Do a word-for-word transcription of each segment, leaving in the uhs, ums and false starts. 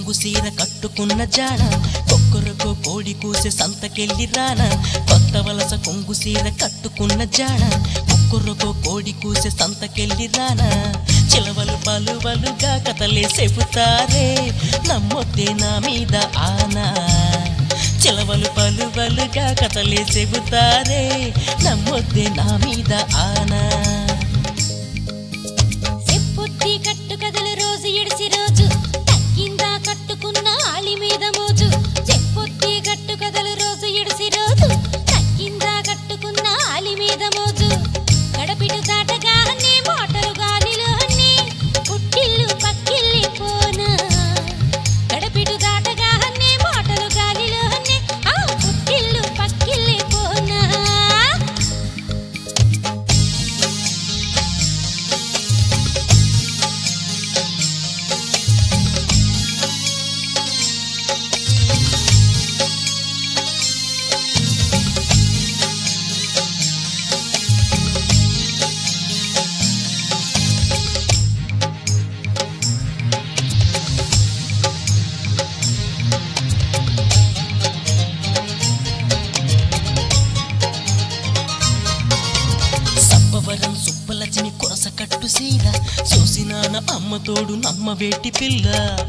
కొంగు సీర కట్టుకున్న జాడ కొక్కరకో కోడి కూసే సంతకెళ్ళి రానా కొత్త వలస కొంగు సీర కట్టుకున్న జాడ కొక్కరకో కోడి కూసే సంతకెళ్ళి రానా చిలవలు పలువలుగా కథలే చెబుతారే నమ్మొద్దే నా మీద ఆనా చిలవలు పలువలుగా కథలే చెబుతారే నమ్మొద్దే నా మీద ఆనా చెప్పుద్ది కట్టు కథలు రోజు ఎడిసి రోజు తగ్గిందా కట్టుకున్న ఆలి మీద మోజు చెప్పుద్ది కట్టు కథలు రోజు ఎడిసి రోజు తగ్గిందా కట్టుకున్న ఆలి మీద మోజు గడపిటు దాటగా అన్నీ మాటలు గాలిలో అన్నీ పుట్టిల్లు పక్కిల్లి పోనా గడపిటు దాటగా అన్నీ మాటలు గాలిలో అన్నీ ఆ పుట్టిల్లు పక్కిల్లి పోనా సబ్బవరం సుబ్బలక్ష్మి కొరస కట్టు సీర సోసినాన అమ్మ తోడు నమ్మ వేటి పిల్ల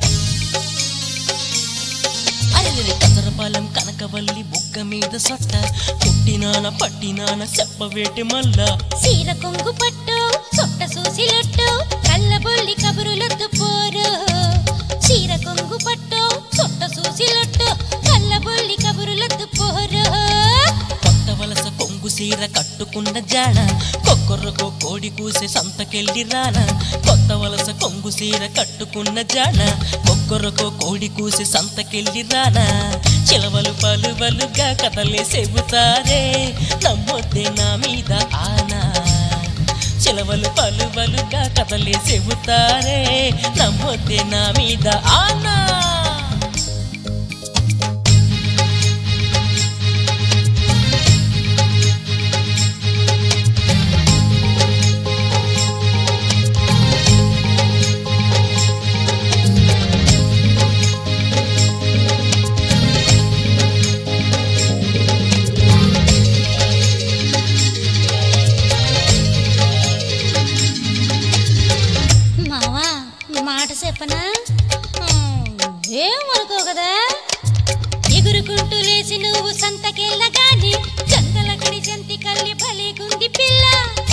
అరే కసరపాలెం కనకవల్లి బొగ్గ మీద సొట్ట పుట్టినాన పట్టినాన చెప్పవేటి మల్ల సీర కొంగు పట్టు సొట్ట సూసిలొట్టు కళ్ళబొల్లి కబురులొద్దు పోరు సీర కొంగు పట్టు సొట్ట సూసిలొట్టు కళ్ళబొల్లి కబురులొద్దు పోరు కొత్త వలస కొంగు సీర కట్టుకున్న జాడ కొక్కరకో కోడి కూసే సంతకెళ్ళి రానా కొత్త వలస కొంగు సీర కట్టుకున్న జాడ కొక్కరకో కోడి కూసే సంతకెళ్ళి రానా చిలవలు పలువలుగా కథలే చెబుతారే నమ్మొద్దే నా మీద ఆనా చిలవలు పలువలుగా కథలే చెబుతారే నమ్మొద్దే నా మీద ఆనా మావా మాట చెప్పనా ఏమనుకో కదా ఎగురుకుంటూ లేచి నువ్వు సంతకెళ్ళగాని చందలకడి జంతి కల్లి భలేగుంది పిల్ల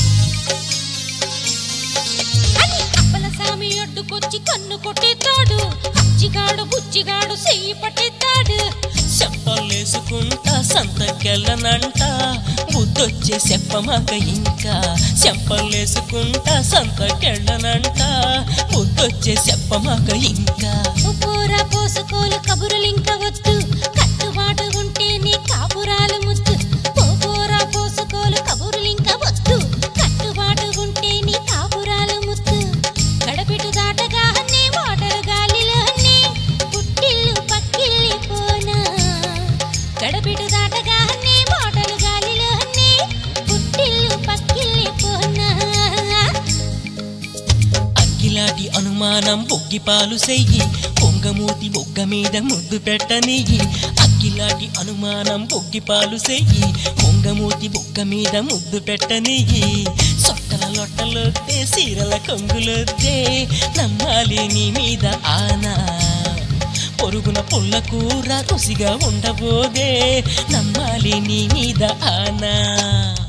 అని అప్పల సామి అడ్డుకొచ్చి కన్ను కొట్టేతాడు అచ్చిగాడు బుచ్చిగాడు చెయ్యి పట్టేతాడు చెప్పలేసుకుంటా సంతకెళ్ళనంట బుద్ధొచ్చే చెప్పమాక ఇంకా చెప్పలేసుకుంటా సంతకెళ్ళనంట బుద్ధొచ్చే చెప్పమాక ఇంకా ఉప్పుర పోసుకోలు కబురులింక వద్దు కట్టుబాటు ఉంటే నీ కాపురాలు ముద్దు ఉప్పుర పోసుకోలు కబురులింక వద్దు కట్టుబాటు ఉంటే నీ కాపురాలు ముద్దు గడపిటు దాటగా అన్నీ మాటలు గాలిలో అన్నీ పుట్టిల్లు పక్కిల్లి పోనా గడపిటు దాటగా అన్నీ మాటలు గాలిలో అన్నీ పుట్టిల్లు పక్కిల్లి పోనా అగ్గిలాంటి అనుమానం బొగ్గి పాలు సెయ్యి పొంగమూతి బొగ్గ మీద ముద్దు పెట్టనియ్యి అగ్గిలాంటి అనుమానం బొగ్గి పాలు సెయ్యి పొంగమూతి బొగ్గ మీద ముద్దు పెట్టనియ్యి సొట్టల లొట్టలొద్దే సీరల కొంగులొద్దే నమ్మాలి నీ మీద ఆనా పొరుగున పుల్ల కూర రుసిగా ఉండబోదే నమ్మాలి నీ మీద ఆనా